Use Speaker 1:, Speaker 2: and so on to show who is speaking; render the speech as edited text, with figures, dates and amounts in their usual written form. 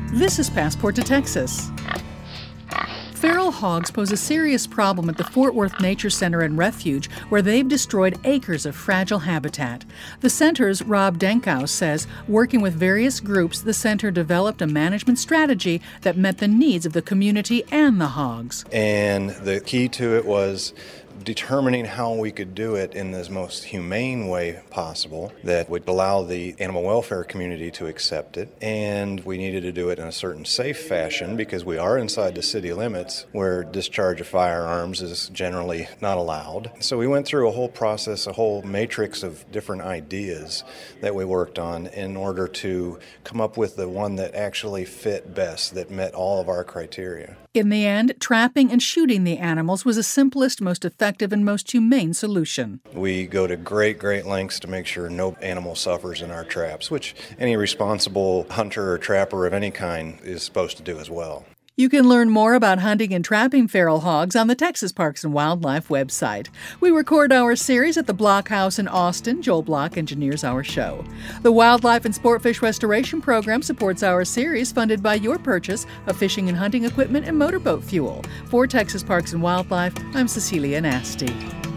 Speaker 1: This is Passport to Texas. Feral hogs pose a serious problem at the Fort Worth Nature Center and Refuge, where they've destroyed acres of fragile habitat. The center's Rob Denkow says, working with various groups, the center developed a management strategy that met the needs of the community and the hogs.
Speaker 2: And the key to it was determining how we could do it in the most humane way possible that would allow the animal welfare community to accept it. And we needed to do it in a certain safe fashion because we are inside the city limits where discharge of firearms is generally not allowed. So we went through a whole process, a whole matrix of different ideas that we worked on in order to come up with the one that actually fit best, that met all of our criteria.
Speaker 1: In the end, trapping and shooting the animals was the simplest, most effective, and most humane solution.
Speaker 2: We go to great lengths to make sure no animal suffers in our traps, which any responsible hunter or trapper of any kind is supposed to do as well.
Speaker 1: You can learn more about hunting and trapping feral hogs on the Texas Parks and Wildlife website. We record our series at the Block House in Austin. Joel Block engineers our show. The Wildlife and Sportfish Restoration Program supports our series, funded by your purchase of fishing and hunting equipment and motorboat fuel. For Texas Parks and Wildlife, I'm Cecilia Nasty.